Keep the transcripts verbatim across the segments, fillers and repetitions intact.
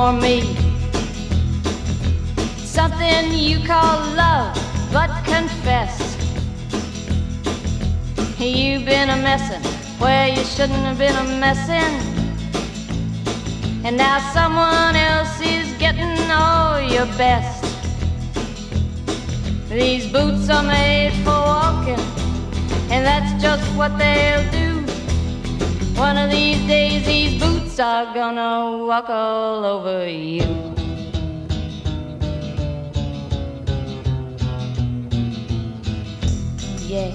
for me. Something you call love, but confess you've been a messin' where you shouldn't have been a messin', and now someone else is getting all your best. These boots are made for walking, and that's just what they'll do. One of these days these boots are gonna walk all over you. Yeah.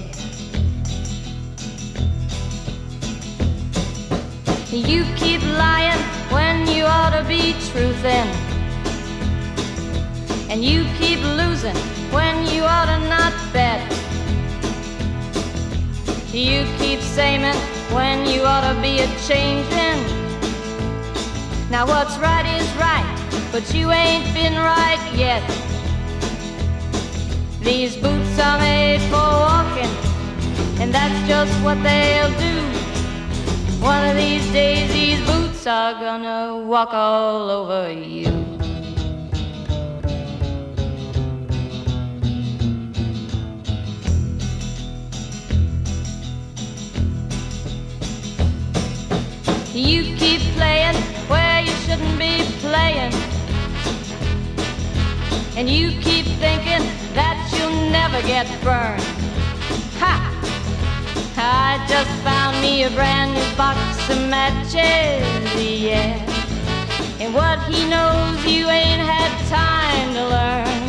You keep lying when you ought to be truthin', and you keep losing when you ought to not bet. You keep saying when you ought to be a changin'. Now what's right is right, but you ain't been right yet. These boots are made for walking, and that's just what they'll do. One of these days these boots are gonna walk all over you. You keep playing where you shouldn't be playing, and you keep thinking that you'll never get burned. Ha! I just found me a brand new box of matches, yeah. And what he knows you ain't had time to learn.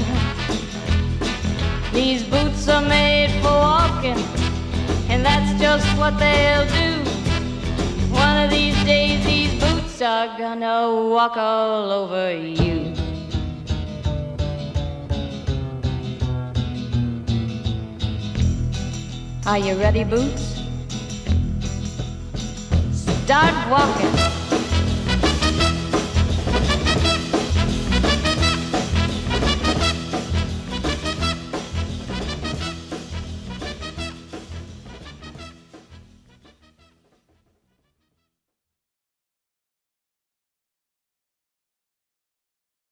These boots are made for walking, and that's just what they'll do. One of these days these boots are gonna walk all over you. Are you ready, boots? Start walking.